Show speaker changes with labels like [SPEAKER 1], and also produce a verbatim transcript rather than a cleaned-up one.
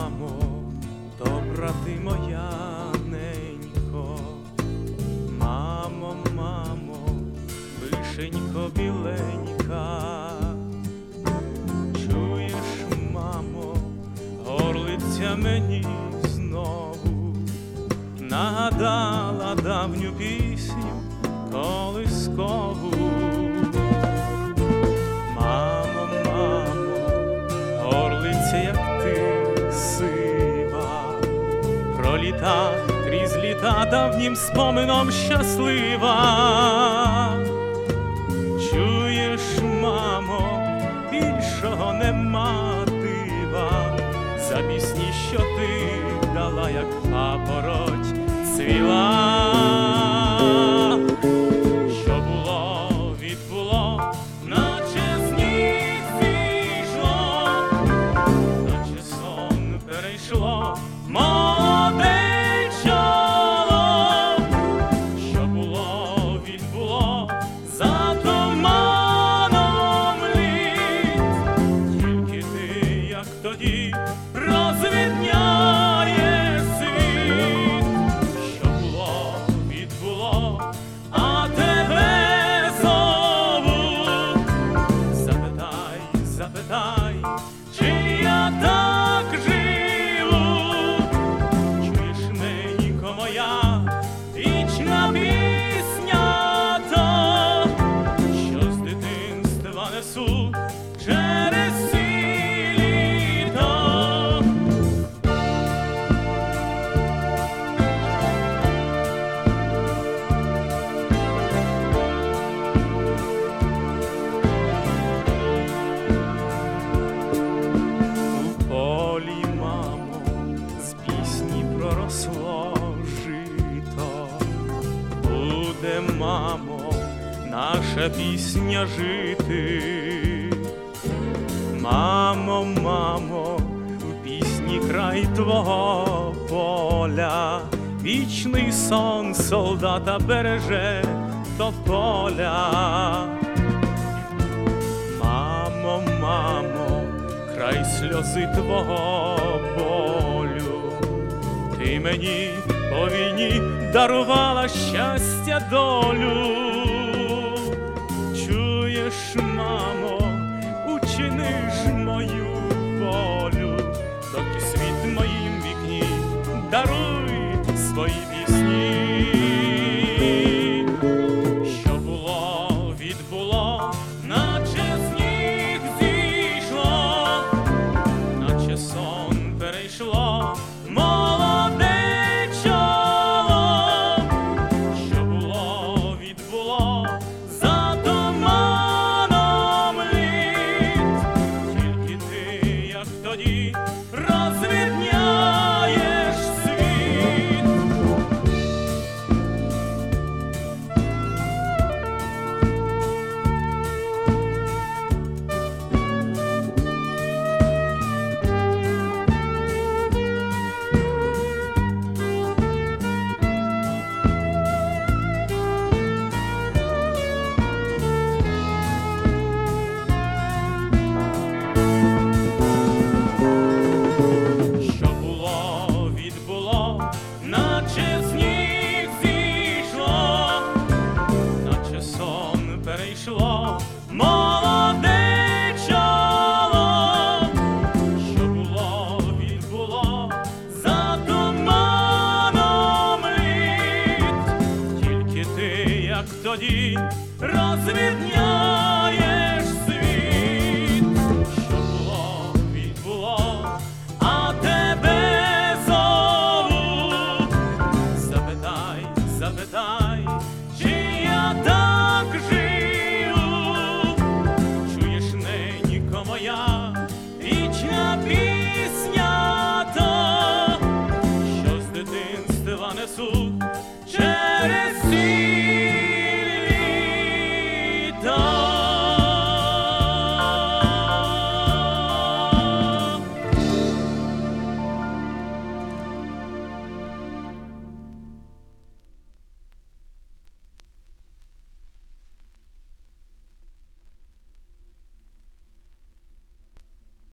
[SPEAKER 1] мамо, добра ти моя ненько, мамо, мамо, вишенько біленька, чуєш, мамо, горлиця мені знову нагадала давню пісню колискову. Мамо, мамо, горлиця, як ти сива, проліта крізь літа давнім спомином щаслива. Чуєш, мамо, більшого нема дива, за пісні, що ти дала, як папороть цвіла. Що було, відбуло, наче сніг зійшло, наче сон перейшло молоде чоло. Що було, відбуло, за туманом літ, тільки ти, як тоді, розвідняє світ. Що було, відбуло, а тебе зову. Запитай, запитай, чи я так живу. Чуєш, ненько моя, вічна пісня та, що з дитинства несу через всі літа. У полі, мамо, з пісні проросло жито. Буде, мамо, наша пісня жити. Мамо, мамо, в пісні край твого поля, вічний сон солдата береже тополя. Мамо, мамо, край сльози твого болю, ти мені по війні дарувала щастя, долю. Чуєш, мамо, учини ж мою волю, доки світ моїм вікні даруй свої пісні. Що було, відбуло, наче сніг зійшло, наче сон перейшло молоде чоло. Що було, відбуло, за туманом літ, тільки ти, як тоді, розвідняєш світ. Що було, відбуло, наче сніг зійшло, наче сон перейшло молоде чоло. Що було, відбуло, за туманом літ, тільки ти, як тоді, розвідняєш